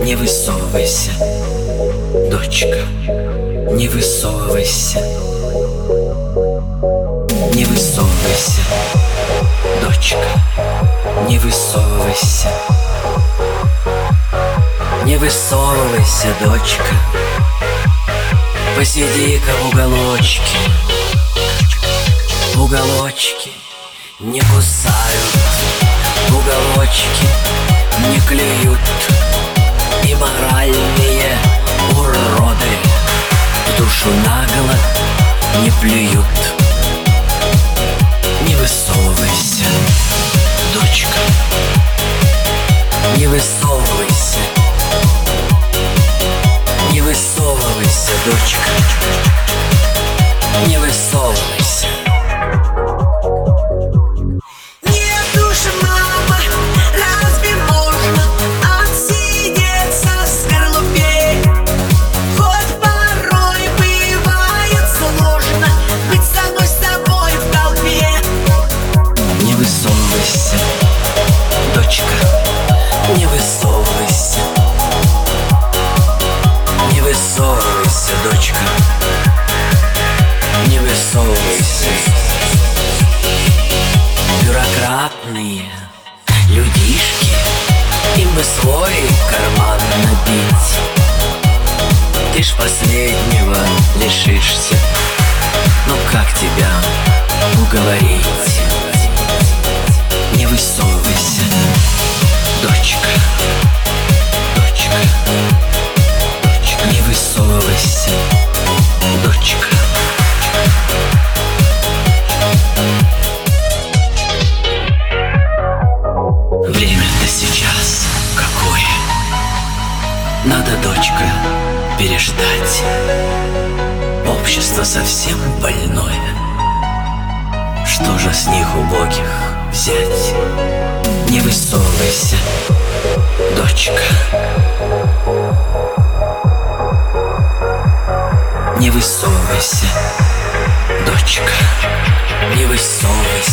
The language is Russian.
Не высовывайся, дочка, не высовывайся. Не высовывайся, дочка, не высовывайся. Не высовывайся, дочка, посиди-ка в уголочке. В уголочке не кусают, в уголочке не клюют. И моральные уроды в душу нагло не плюют. Не высовывайся, дочка, не высовывайся. Не высовывайся, дочка, не высовывайся. Нет уж, мама, разве можно отсидеться в скорлупе? Хоть порой бывает сложно быть самой собой в толпе. Не высовывайся, дочка, не высовывайся. Не высовывайся, дочка, не высовывайся. Бюрократные людишки, им бы свой карман набить. Ты ж последнего лишишься, ну как тебя уговорить? Не высовывайся, дочка, дочка, дочка, не высовывайся, дочка. Время-то сейчас какое? Надо, дочка, переждать. Общество совсем больное. Что же с них, убогих, взять? Не высовывайся, дочка, не высовывайся, дочка, не высовывайся.